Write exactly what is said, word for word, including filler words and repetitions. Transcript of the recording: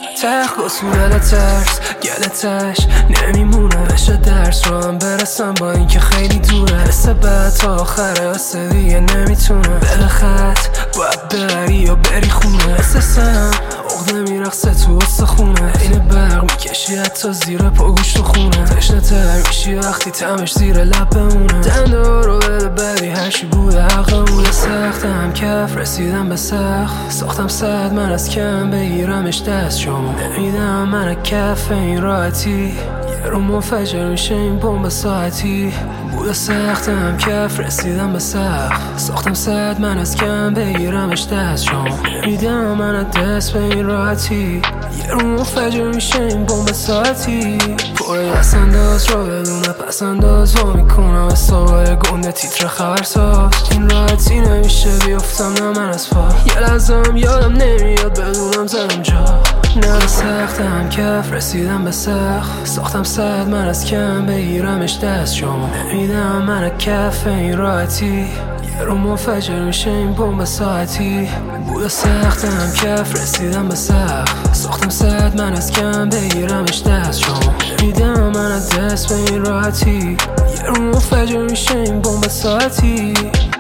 تخت و صورت ترس گلتش نمیمونه. بشه درس رو هم برسم با اینکه خیلی دوره. حس بد تا آخره حس دیگه نمیتونه. بده خط باید ببری یا بری خونه. احساسم عقده میرخصه تو استخونه. این برق میکشی حتی زیر پا گوشت و خونه. تشنه تر میشی وقتی تمش زیر لب بمونه. دنده رو بده بری هرچی بوده حقمونه. سختم کف رسیدم به سخت. ساختم صد من از کم بگیرمش دست شما. نمیدم من کف این راحتی. یه رو منفجر میشه این بمب ساعتی. بوده سختم کف رسیدم به سخت. ساختم صد من از کم بگیرمش دست شما. نمیدم من دست به این راحتی. یه رو منفجر میشه این بمب ساعتی. پره دست انداز رو بدونه پس انداز وا میکنم. استوای گنده تیتر خبرساز. این راحتی نمیشه بیفتم نه من از پا. یه لحظم یادم نمیاد بدونم زدم جا. نه سختم کف رسیدم به سخت. ساختم صد من از کم بگیرمش دست شما. نمیدم من کف این راحتی. یه رو منفجر میشه این بمب ساعتی. بوده سختم کف رسیدم به سخت. ساختم صد من از کم بگیرمش دست شما. نمیدم من دست به این راحتی. یه رو منفجر میشه این بمب ساعتی.